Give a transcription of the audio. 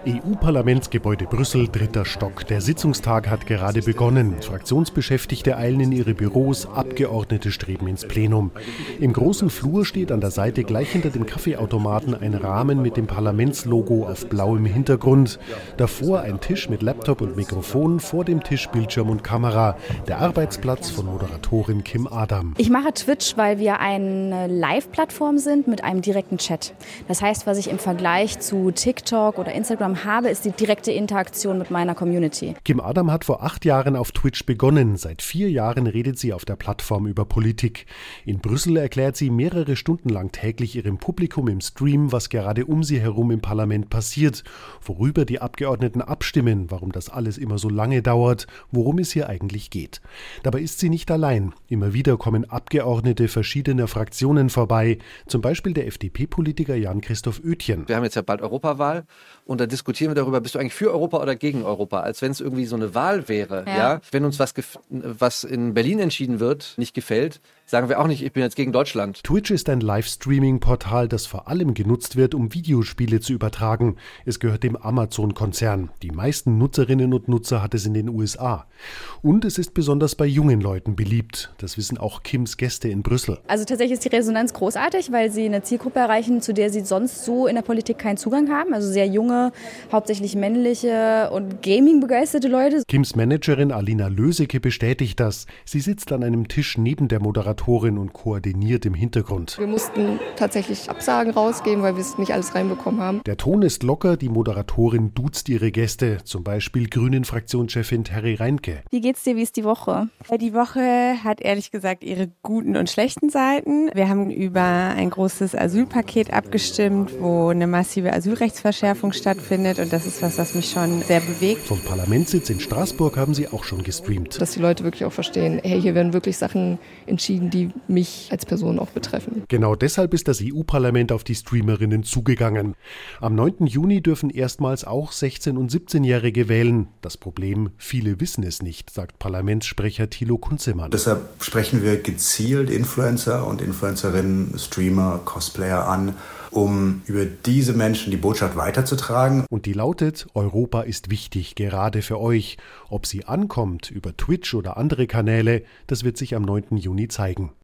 EU-Parlamentsgebäude Brüssel, 3. Stock. Der Sitzungstag hat gerade begonnen. Fraktionsbeschäftigte eilen in ihre Büros, Abgeordnete streben ins Plenum. Im großen Flur steht an der Seite gleich hinter dem Kaffeeautomaten ein Rahmen mit dem Parlamentslogo auf blauem Hintergrund. Davor ein Tisch mit Laptop und Mikrofon, vor dem Tisch Bildschirm und Kamera. Der Arbeitsplatz von Moderatorin Kim Adam. Ich mache Twitch, weil wir eine Live-Plattform sind mit einem direkten Chat. Das heißt, was ich im Vergleich zu TikTok oder Instagram habe, ist die direkte Interaktion mit meiner Community. Kim Adam hat vor 8 Jahren auf Twitch begonnen. Seit 4 Jahren redet sie auf der Plattform über Politik. In Brüssel erklärt sie mehrere Stunden lang täglich ihrem Publikum im Stream, was gerade um sie herum im Parlament passiert, worüber die Abgeordneten abstimmen, warum das alles immer so lange dauert, worum es hier eigentlich geht. Dabei ist sie nicht allein. Immer wieder kommen Abgeordnete verschiedener Fraktionen vorbei, zum Beispiel der FDP-Politiker Jan-Christoph Oetjen. Wir haben jetzt ja bald Europawahl und da diskutieren wir darüber, bist du eigentlich für Europa oder gegen Europa, als wenn es irgendwie so eine Wahl wäre. Ja. Wenn uns was in Berlin entschieden wird, nicht gefällt, sagen wir auch nicht, ich bin jetzt gegen Deutschland. Twitch ist ein Livestreaming-Portal, das vor allem genutzt wird, um Videospiele zu übertragen. Es gehört dem Amazon-Konzern. Die meisten Nutzerinnen und Nutzer hat es in den USA. Und es ist besonders bei jungen Leuten beliebt. Das wissen auch Kims Gäste in Brüssel. Also tatsächlich ist die Resonanz großartig, weil sie eine Zielgruppe erreichen, zu der sie sonst so in der Politik keinen Zugang haben. Also sehr junge, hauptsächlich männliche und Gaming-begeisterte Leute. Kims Managerin Alina Löseke bestätigt das. Sie sitzt an einem Tisch neben der Moderatorin und koordiniert im Hintergrund. Wir mussten tatsächlich Absagen rausgeben, weil wir es nicht alles reinbekommen haben. Der Ton ist locker, die Moderatorin duzt ihre Gäste, zum Beispiel Grünen-Fraktionschefin Terry Reinke. Wie geht's dir, wie ist die Woche? Die Woche hat ehrlich gesagt ihre guten und schlechten Seiten. Wir haben über ein großes Asylpaket abgestimmt, wo eine massive Asylrechtsverschärfung stattfindet und das ist was mich schon sehr bewegt. Vom Parlamentssitz in Straßburg haben sie auch schon gestreamt. Dass die Leute wirklich auch verstehen, hey, hier werden wirklich Sachen entschieden, die mich als Person auch betreffen. Genau deshalb ist das EU-Parlament auf die Streamerinnen zugegangen. Am 9. Juni dürfen erstmals auch 16- und 17-Jährige wählen. Das Problem, viele wissen es nicht, sagt Parlamentssprecher Thilo Kunzemann. Deshalb sprechen wir gezielt Influencer und Influencerinnen, Streamer, Cosplayer an, um über diese Menschen die Botschaft weiterzutragen. Und die lautet, Europa ist wichtig, gerade für euch. Ob sie ankommt über Twitch oder andere Kanäle, das wird sich am 9. Juni zeigen.